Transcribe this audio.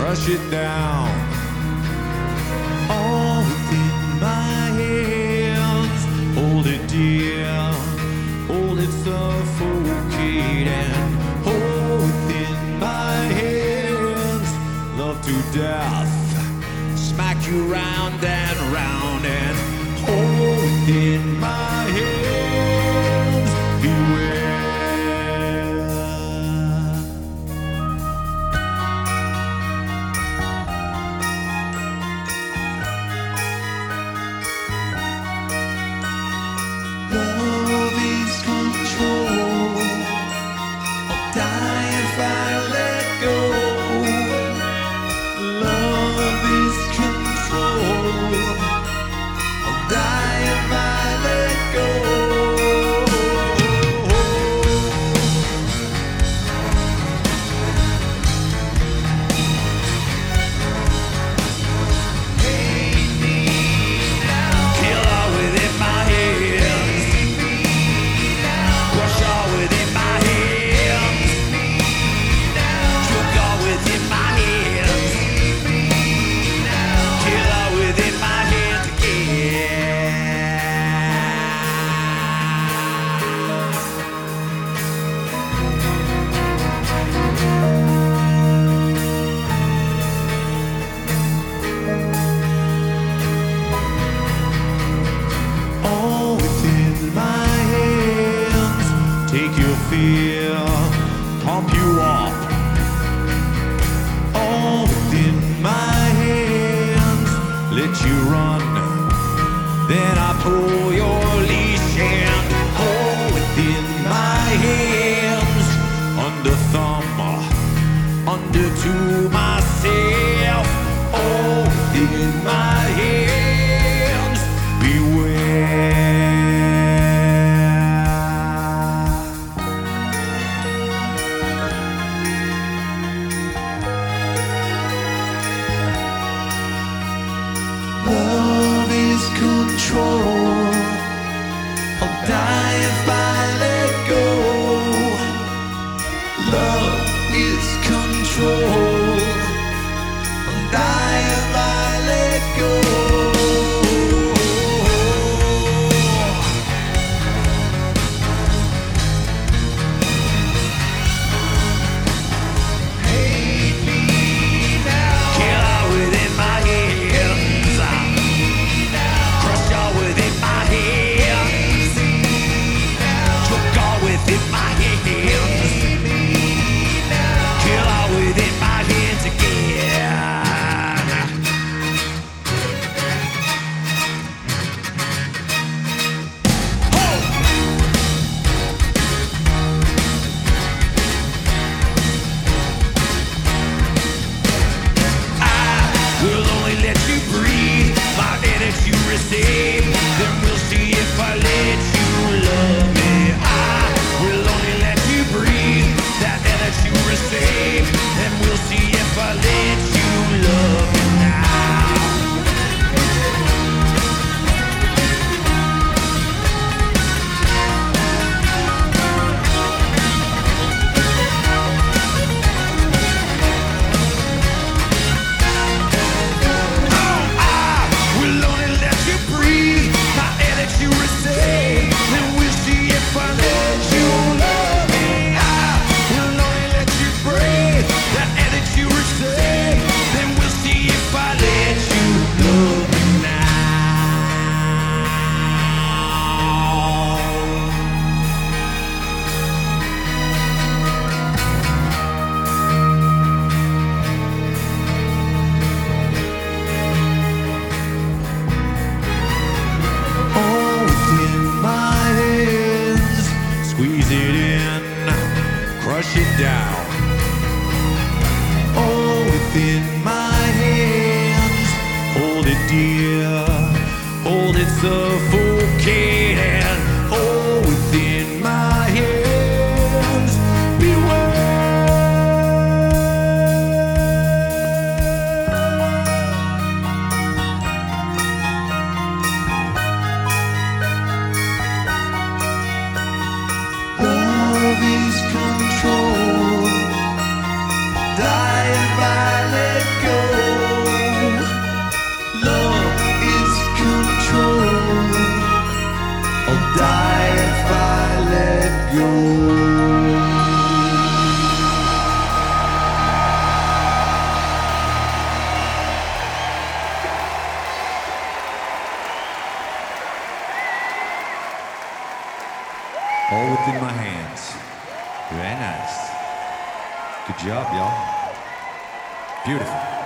crush it down. All within my hands, hold it dear, hold it suffocating. Hold within my hands, love to death, smack you round and round, and hold within my hands, beware. Love is control. I'll die if I let go. Love is control. I'll die if I let go. Hate me now. Kill all within my hands. Crush all within my hands. Choke all within my hands. Kill all within my hands again. All within my hands, take your fear, pump you up. All within my hands, let you run. Then I pull your leash and all within my hands, under thumb, under to myself. All within my hands, beware. Love is control. I'll die if I let go. Love is control. I'll die if I let go. Hate me now. Kill all within my hands. Crush all within my hands. Choke all within my hands. Kill all within my hands again. We'll only let you breathe my energy receive. Then we'll see if I let you love me. I will only let you breathe that energy receive. Then we'll see if I let you love me now. We'll only let you breathe my energy receive. Then we'll see if I let you love me. I will only let you breathe that energy receive. Then we'll see if I let you love me now. All within my hands, squeeze it in, crush it down. All within my hands, hold it dear, hold it suffocating. All within my hands, beware. Love is control. Die if I let go. All within my hands. Very nice. Good job, y'all. Beautiful.